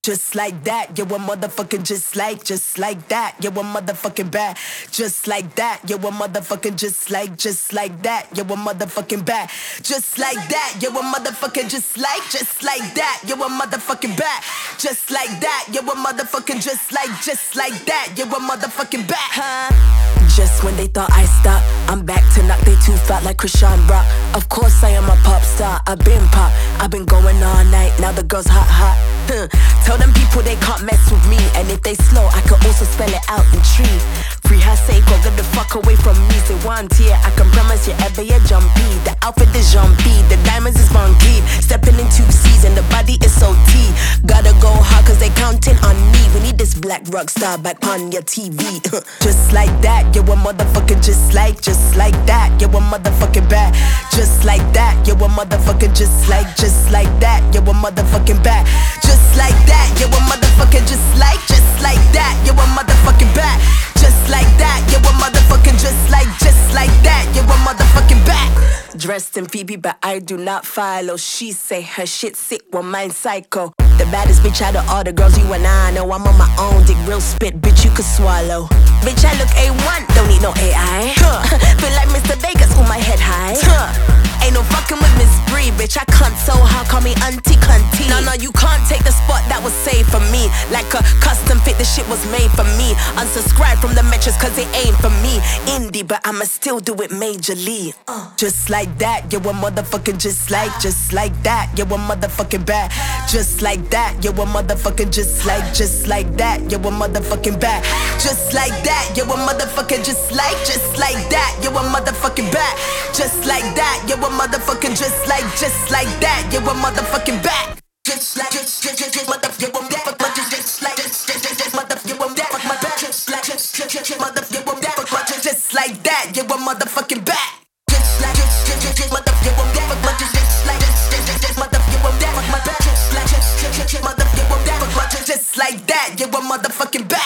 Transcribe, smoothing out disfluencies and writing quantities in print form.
Just like that, you a motherfucking just like that, you a motherfucking bad. Just like that, you a motherfucking just like that, you a motherfucking bad. Just like that, you a motherfucking just like that, you a motherfucking bad. Just like that, you a motherfucking just like that, you a motherfucking bad. Just when they thought I stopped, I'm back to knock they too fat like Christian Rock. Of course I am a pop star, I've been pop, I've been going all night, now the girls hot. Tell them people they can't mess with me, and if they slow, I can also spell it out in tree. Free her sake, or get the fuck away from me. Say one tear, I can promise you ever you jumpy. The outfit is jumpy, the diamonds is funky. Stepping in 2 C's and the body is so T. Gotta go hard cause they counting on me. We need this black rock star back on your TV. Just like that, you a motherfucking just like that, you a motherfucking bad. Just like that, you a motherfucking just like that, you a motherfucking bad. Just like that, you a motherfucking just like that, you a motherfucking bad. Just like that, you a motherfucking just like that, you a motherfucking bad. Dressed in Phoebe, but I do not follow. She say her shit sick, well mine psycho. The baddest bitch out of all the girls you and I know. I'm on my own, dick real spit, bitch you could swallow. Bitch I look A1, don't need no AI. Feel like Mr. Vegas with my head high. Ain't no fucking with Miss Bree, bitch I cunt so hard, call me auntie cunty. No, you can't take the spot that was saved for me. Like a custom fit, the shit was made for me. Unsubscribe from the metrics cause it ain't for me. Indie, but I'ma still do it majorly. Just like that, you a motherfucking just like that, you a motherfucking bad. Just like that, you a motherfucking just like that, you a motherfucking bad. Just like that, you a motherfucking just like that, you a motherfucking bad. Just like that, you a motherfucking just like that, you a motherfucking bad. Just like mother, you a motherfucking just like mother, you a motherfucking just like mother, you a motherfucking just like that, you a motherfucking bad. Just like mother, you a motherfucking just like mother, you a motherfucking just like mother, you a motherfucking just like that, you a motherfucking bad.